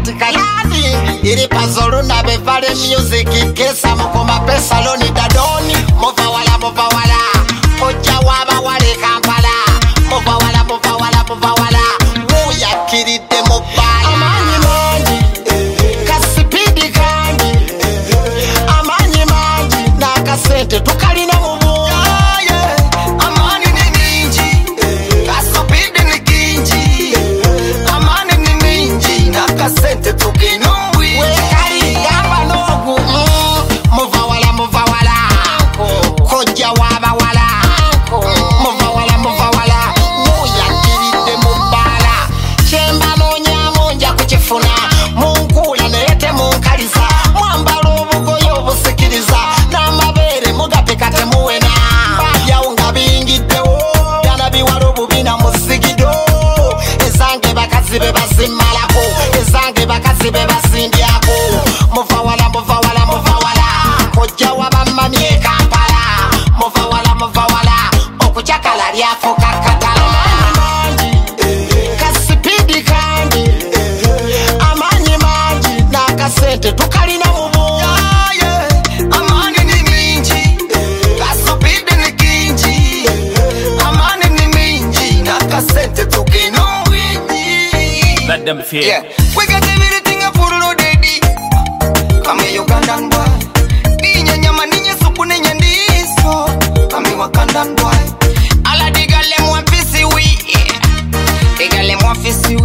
katika yani ili pazoro na bevale music kesa mukoma pesa loni dadoni mova wala koja waba wale Kampala mova wala muya kiride mobile amanyi manji kasipidi kandi amanyi manji nakasente tukalina mubu amani ni minji kasipidi ni kinji amani ni minji nakasente tukinumwi wekali yaba nogu mova wala koja waba wala mova wala muya kiride mobala chemba nonya monja kuchifuna munkula nete munkaliza mwambalo obugoyo obusikiriza n'amabere mugapekate muwena babyawunga bingiddewo byana biwalo bubina musigido ezange bakazi be bazimalako ezange bakazi be basindyako muva wala kojja wabamami e Kampala muva wala okucakala lyafuka katala manji kasipidi kandi amanyi manji nakasente tukalina mubu amani ni minji kasipidi ni kinji amani ni minji nakasente tukinumwinji. Let them feel. Yeah, we got everything up for the daddy. Come here, Ugandan boy. Ninya nyama ninya supu ninya ndiso. Come here, Ugandan boy. Ala digale mwafisi we. Digale mwafisi